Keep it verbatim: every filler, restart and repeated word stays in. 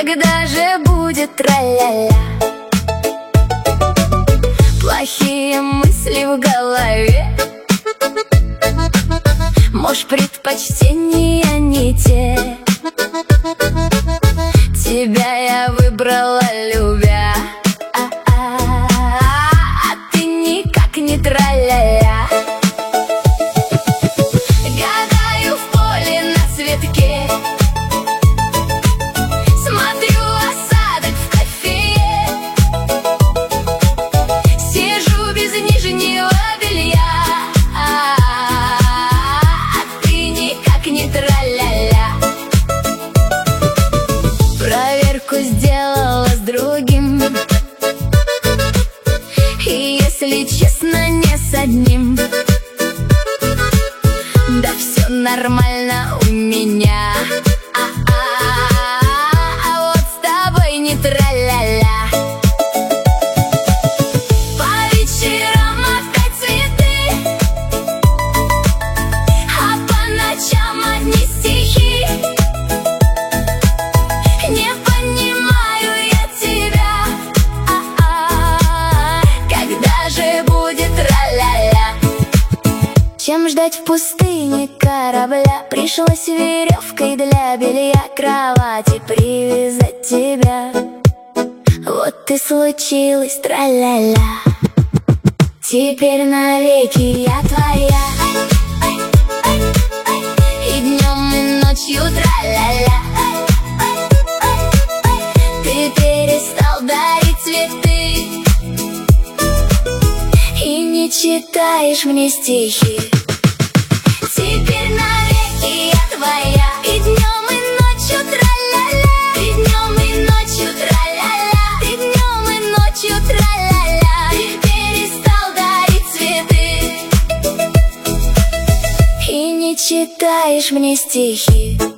Когда же будет тра-ля-ля? Плохие мысли в голове, может, предпочтения не те. Тебя я выбрала, любя, а ты никак не тра-ля-ля. Гадаю в поле на цветке, смотрю осадок в кофе, сижу без нижнего белья, а ты никак не тра-ля-ля. Проверку сделала с другим, и, если честно, не с одним. Да все нормально у меня, а вот с тобой не тра-ля-ля. По вечерам опять цветы, а по ночам одни стихи. Не понимаю я тебя, когда же будет тра-ля-ля? Чем ждать в пустыне корабля? Пришлось веревкой для белья к кровати привязать тебя. Вот и случилось тра-ля-ля. Теперь навеки я твоя, и днем, и ночью тра-ля-ля. Ты перестал дарить цветы и не читаешь мне стихи. Теперь навеки я твоя, и днем, и ночью тра-ля-ля. Ты днем, и ночью тра-ля-ля. Ты днем, и ночью тра-ля-ля. Ты перестал дарить цветы и не читаешь мне стихи.